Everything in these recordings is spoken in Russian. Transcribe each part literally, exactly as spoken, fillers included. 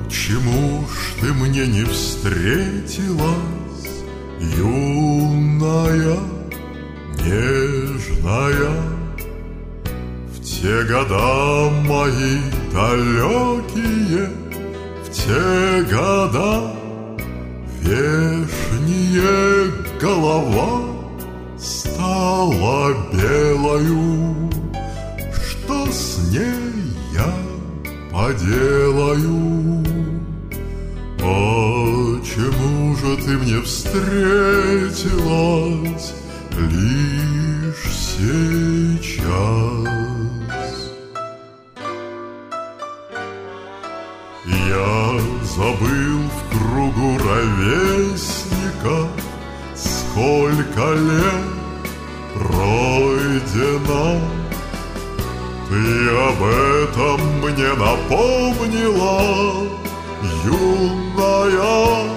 Почему ж ты мне не встретилась, юная, нежная? В те года мои далекие, в те года вешняя голова стала белою. Что с ней я поделаю? Почему же ты мне встретилась лишь сейчас? Я забыл в кругу ровесников, сколько лет пройдено. Ты об этом мне напомнила, юная,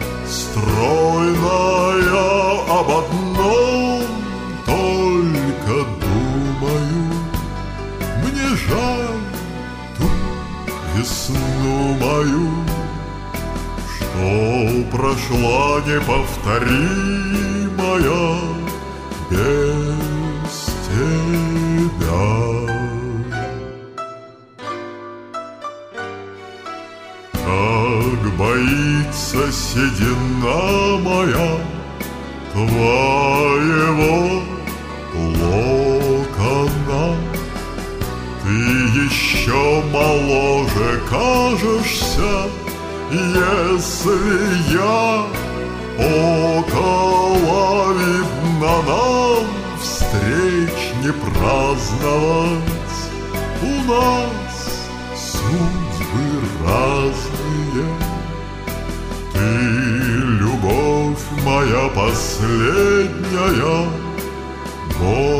стройная, об одном только думаю. Мне жаль ту весну мою, что прошла неповторимая без тебя. Как боится седина моя твоего локона. Ты еще моложе кажешься, если я около. Видно, нам встреч не праздновать, у нас судьбы разные. Ты, любовь моя последняя,